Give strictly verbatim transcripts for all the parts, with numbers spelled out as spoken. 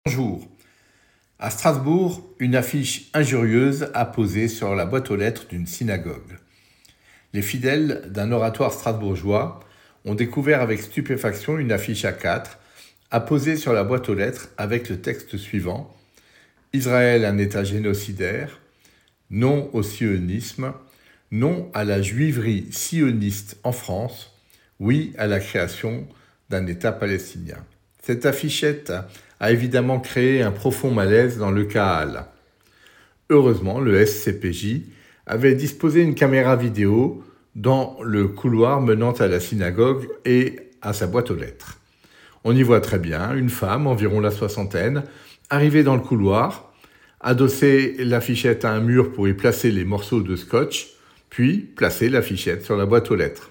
Bonjour. À Strasbourg, une affiche injurieuse a posé sur la boîte aux lettres d'une synagogue. Les fidèles d'un oratoire strasbourgeois ont découvert avec stupéfaction une affiche A quatre apposée sur la boîte aux lettres avec le texte suivant : Israël un État génocidaire, non au sionisme, non à la juiverie sioniste en France, oui à la création d'un État palestinien. Cette affichette a évidemment créé un profond malaise dans le Kahal. Heureusement, le S C P J avait disposé une caméra vidéo dans le couloir menant à la synagogue et à sa boîte aux lettres. On y voit très bien une femme, environ la soixantaine, arriver dans le couloir, adosser l'affichette à un mur pour y placer les morceaux de scotch, puis placer l'affichette sur la boîte aux lettres.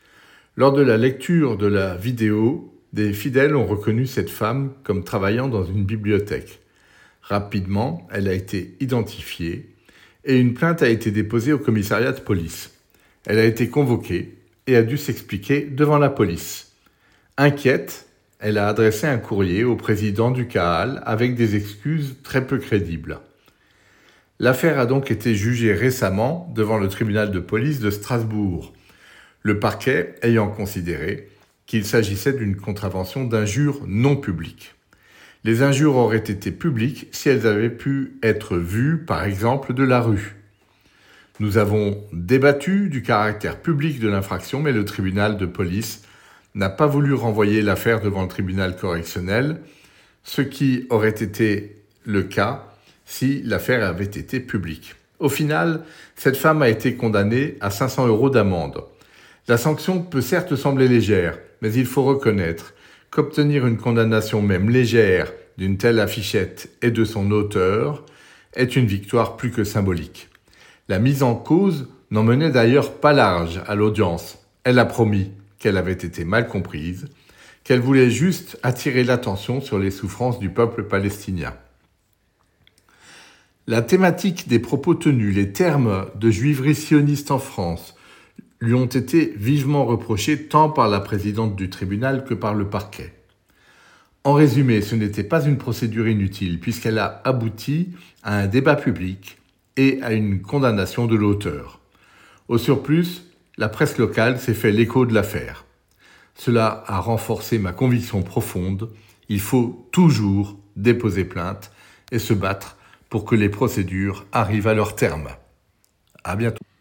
Lors de la lecture de la vidéo, des fidèles ont reconnu cette femme comme travaillant dans une bibliothèque. Rapidement, elle a été identifiée et une plainte a été déposée au commissariat de police. Elle a été convoquée et a dû s'expliquer devant la police. Inquiète, elle a adressé un courrier au président du Kahal avec des excuses très peu crédibles. L'affaire a donc été jugée récemment devant le tribunal de police de Strasbourg, le parquet ayant considéré qu'il s'agissait d'une contravention d'injures non publiques. Les injures auraient été publiques si elles avaient pu être vues, par exemple, de la rue. Nous avons débattu du caractère public de l'infraction, mais le tribunal de police n'a pas voulu renvoyer l'affaire devant le tribunal correctionnel, ce qui aurait été le cas si l'affaire avait été publique. Au final, cette femme a été condamnée à cinq cents euros d'amende. La sanction peut certes sembler légère, mais il faut reconnaître qu'obtenir une condamnation même légère d'une telle affichette et de son auteur est une victoire plus que symbolique. La mise en cause n'en menait d'ailleurs pas large à l'audience. Elle a promis qu'elle avait été mal comprise, qu'elle voulait juste attirer l'attention sur les souffrances du peuple palestinien. La thématique des propos tenus, les termes de juiverie sioniste en France, lui ont été vivement reprochés tant par la présidente du tribunal que par le parquet. En résumé, ce n'était pas une procédure inutile puisqu'elle a abouti à un débat public et à une condamnation de l'auteur. Au surplus, la presse locale s'est fait l'écho de l'affaire. Cela a renforcé ma conviction profonde, il faut toujours déposer plainte et se battre pour que les procédures arrivent à leur terme. À bientôt.